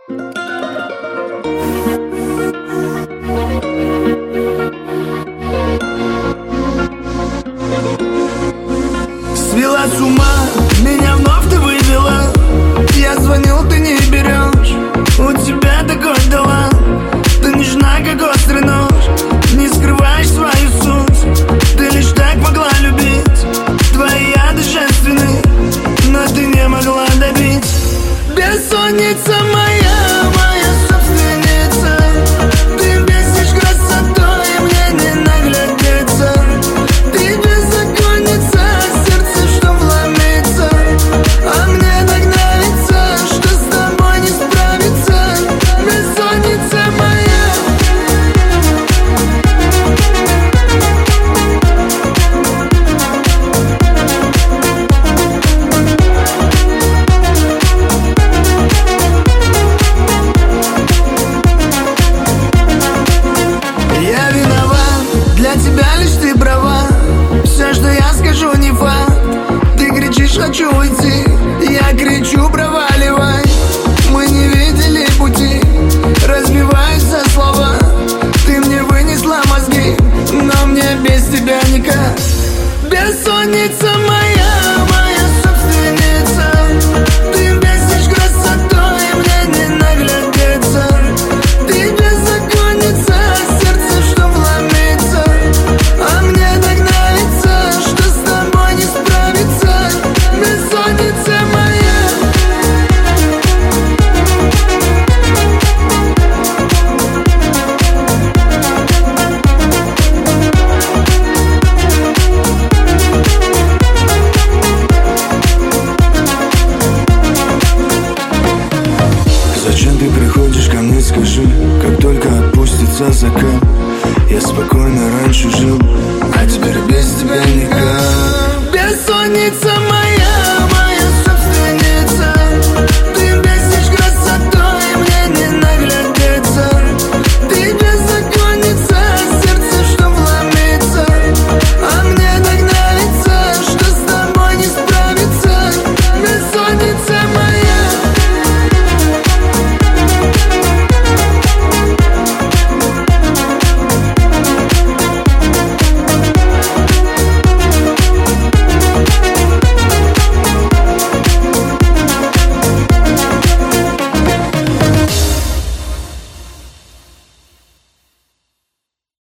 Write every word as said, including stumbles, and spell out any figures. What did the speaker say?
Свела с ума, меня вновь ты вывела. Я звонил, ты не берешь. У тебя такой талант, ты нежна, как острый нож. Не скрываешь свою суть, ты лишь так могла любить. Твои яды женственны, но ты не могла добить. Бессонница моя, моя собственница. Ты бесишь красотой, мне не наглядеться. Ты беззаконница, сердце, что вломится. А мне так нравится, что с тобой не справиться. Бессонница моя. Я виноват, для тебя лишь ты права. Все, что я скажу, не факт. Ты кричишь, хочу уйти, я кричу, проваливай. Мы не видели пути, разбиваются слова. Ты мне вынесла мозги, но мне без тебя никак. Бессонница моя, моя собственница. Ты бесишь красотой, мне не наглядеться. Ты беззаконница, сердце, что вломится. А мне так нравится, что с тобой не справиться. Бессонница моя. Зачем ты приходишь ко мне, скажи? Как только отпустится закат, я спокойно раньше жил, а теперь без тебя никак. Бессонница моя.